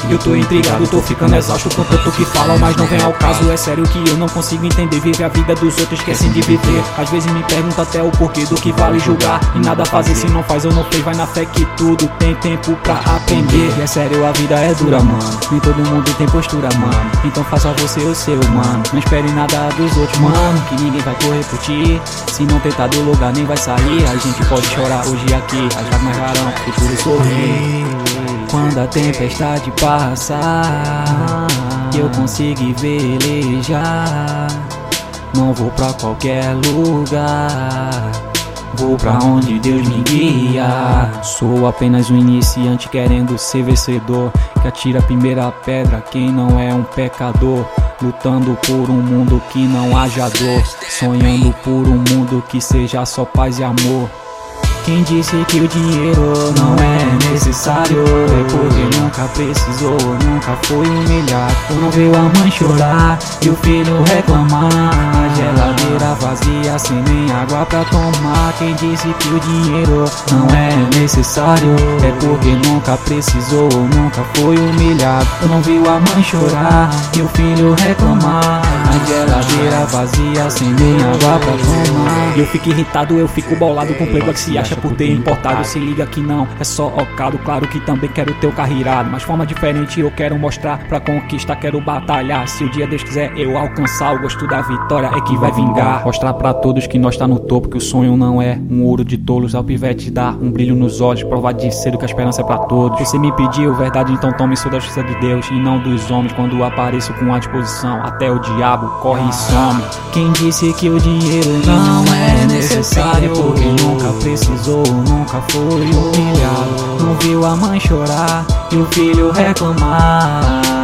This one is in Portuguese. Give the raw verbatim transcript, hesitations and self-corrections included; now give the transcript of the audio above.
Eu tô intrigado, tô ficando exausto com tanto que falam, mas não vem ao caso. É sério que eu não consigo entender, viver a vida dos outros, esquecem de viver. Às vezes me pergunto até o porquê do que vale julgar e nada fazer. Se não faz ou não fez, vai na fé que tudo tem tempo pra aprender. E é sério, a vida é dura, mano, nem todo mundo tem postura, mano. Então faça você o seu, mano, não espere nada dos outros, mano, que ninguém vai correr por ti. Se não tentar do lugar nem vai sair. A gente pode chorar hoje aqui, as lágrimas rarão, o futuro sorrir. Quando a tempestade passar, eu consigo velejar. Não vou pra qualquer lugar, vou pra onde Deus me guia. Sou apenas um iniciante querendo ser vencedor, que atira a primeira pedra quem não é um pecador. Lutando por um mundo que não haja dor, sonhando por um mundo que seja só paz e amor. Quem disse que o dinheiro não é necessário é porque nunca precisou, nunca foi humilhado. Não viu a mãe chorar e o filho reclamar, a geladeira vazia sem nem água pra tomar. Quem disse que o dinheiro não é necessário é porque nunca precisou, nunca foi humilhado. Não viu a mãe chorar e o filho reclamar, a geladeira vazia sem nem água pra tomar. Eu fico irritado, eu fico bolado com o playboy que se acha por ter importado. Se liga que não é só ocado, claro que também quero ter o carro irado, mas forma diferente eu quero mostrar. Pra conquistar quero batalhar, se o dia Deus quiser eu alcançar. O gosto da vitória é que vai vingar. Mostrar pra todos que nós tá no topo, que o sonho não é um ouro de tolos. Ao pivete dar um brilho nos olhos, provar de cedo que a esperança é pra todos. Você me pediu verdade, então tome isso da justiça de Deus e não dos homens. Quando apareço com a disposição, até o diabo corre e some. Quem disse que o dinheiro não é necessário porque nunca precisou, nunca foi humilhado. Não viu a mãe chorar e o filho reclamar,